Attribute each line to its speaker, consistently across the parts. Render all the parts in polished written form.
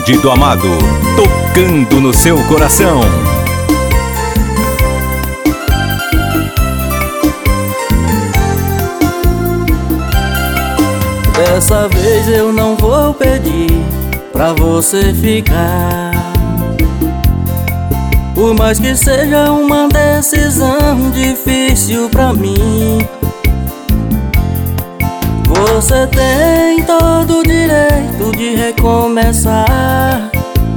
Speaker 1: Cândido Amado, tocando no seu coração.
Speaker 2: Dessa vez eu não vou pedir pra você ficar, por mais que seja uma decisão difícil pra mim. Você tem todo o direito de recomeçar,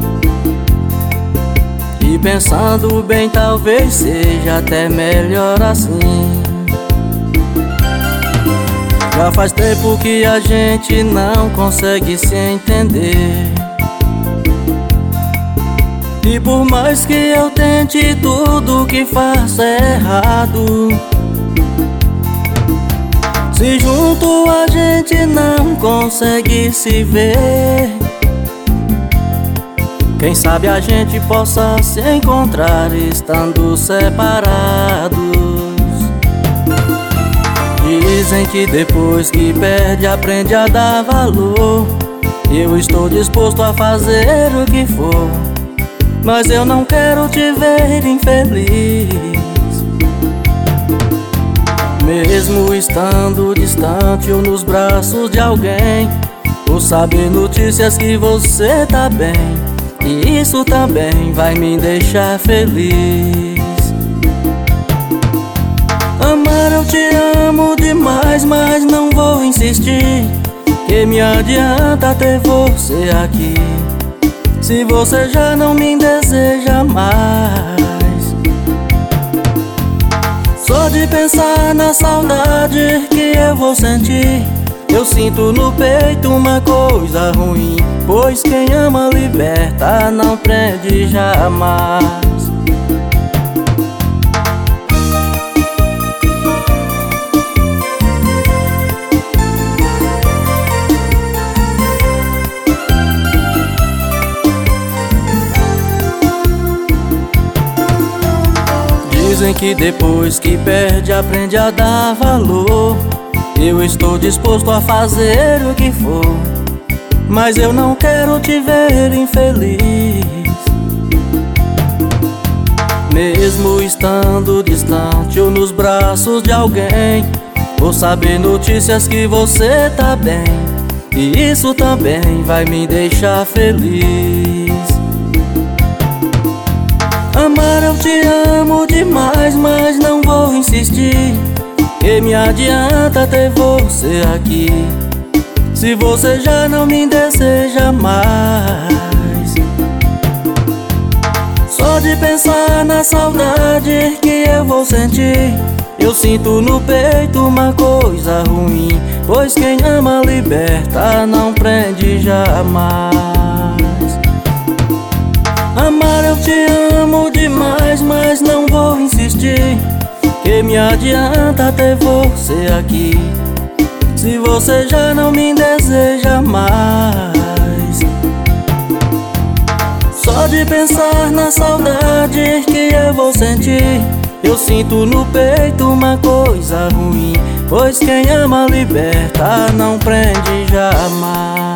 Speaker 2: e pensando bem talvez seja até melhor assim. Já faz tempo que a gente não consegue se entender, e por mais que eu tente, tudo que faço é errado. Se junto a gente não consegue se ver, quem sabe a gente possa se encontrar estando separados. Dizem que depois que perde aprende a dar valor. Eu estou disposto a fazer o que for, mas eu não quero te ver infeliz. Mesmo estando distante ou nos braços de alguém, por saber notícias que você tá bem, e isso também vai me deixar feliz. Amar, eu te amo demais, mas não vou insistir, que me adianta ter você aqui, se você já não me deseja mais. Só de pensar na saudade que eu vou sentir, eu sinto no peito uma coisa ruim, pois quem ama liberta, não prende jamais. Dizem que depois que perde aprende a dar valor. Eu estou disposto a fazer o que for, mas eu não quero te ver infeliz. Mesmo estando distante ou nos braços de alguém, por saber notícias que você tá bem, e isso também vai me deixar feliz. Amar, eu te amo demais, mas não vou insistir, que me adianta ter você aqui, se você já não me deseja mais. Só de pensar na saudade que eu vou sentir, eu sinto no peito uma coisa ruim, pois quem ama liberta, não prende jamais. Amar, eu te amo demais, mas não vou insistir, que me adianta ter você aqui, se você já não me deseja mais. Só de pensar na saudade que eu vou sentir, eu sinto no peito uma coisa ruim, pois quem ama liberta, não prende jamais.